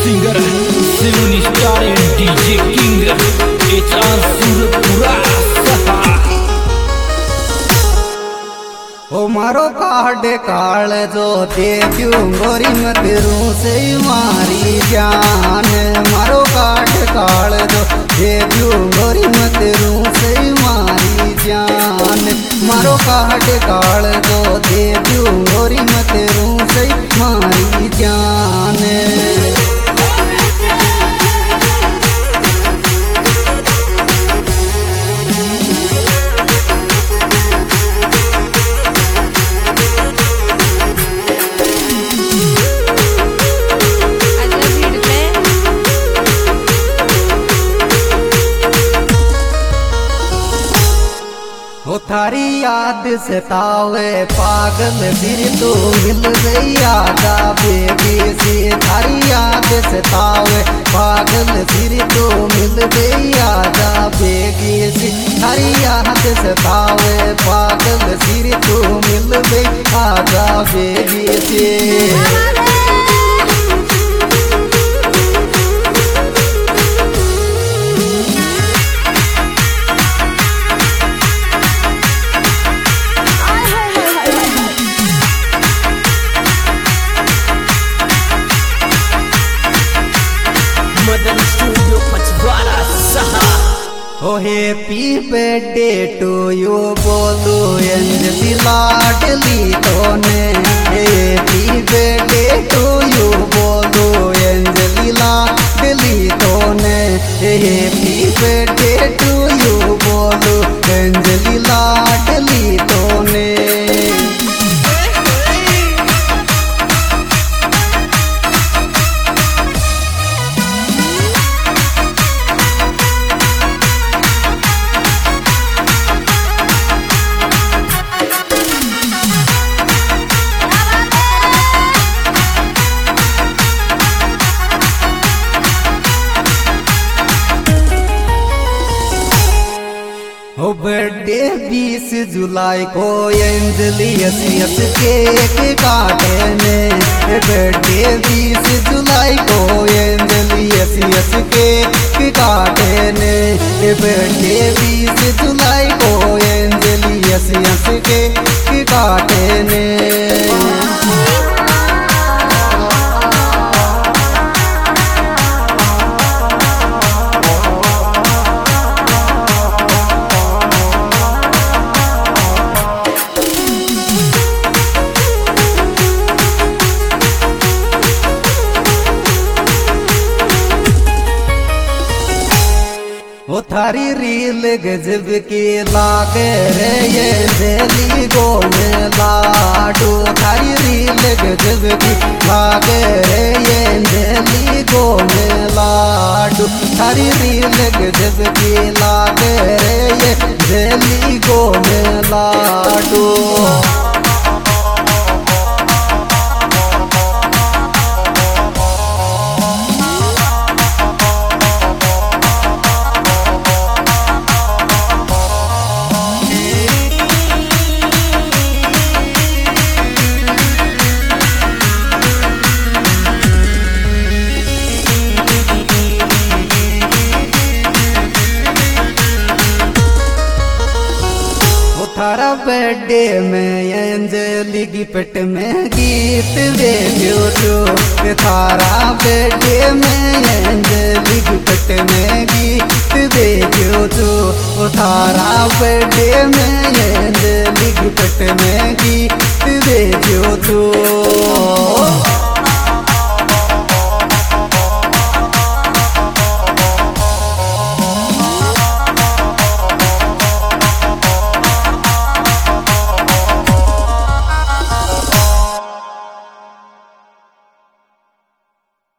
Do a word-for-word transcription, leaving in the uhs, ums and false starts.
singer, seven star and D J King, H R Surapura Saha. ओ मारो card काल जो देख्यू गोरी मत से मारी जान। मारो कार्ड काल जो देख्यू गोरी मत से मारी जान। मारो कार्ड काल जो देख्यू गोरी मत से मारी जान। वो थारी याद सतावे पागल फिर तो मिल गई आजा बेबी से। थारी याद सतावे पागल फिर तो मिल गई आजा बेबी से। थारी याद सतावे पागल फिर तो मिल गई आजा बेबी से। Madan Studio Pachwara Saha. Oh happy birthday to you बोलो अंजलि लाडली तोने। Happy birthday to you बोलो अंजलि लाडली तोने। Happy birthday to you बोलो अंजलि लाडली तोने। ओ बर्थडे बीस जुलाई को अंजलि यस यस केक काटने। बर्थडे बीस जुलाई को अंजलि यस यस केक काटने। बर्थडे बीस जुलाई को अंजलि यस यस केक काटने। वो थारी रील गजब की लागे रे ये जेली गोल लाडू। थारी रील गजब की लागे रे ये जेली गोल लाडू। थारी रील गजब की लागे रे ये जेली गोल लाडू। थारा बर्थडे में अंजलि गिफ्ट में गीत भेजो तो। थारा बर्थडे में अंजलि गिफ्ट में गीत भेजो तो। थारा बर्थडे में अंजलि गिफ्ट में गीत भेजो तो।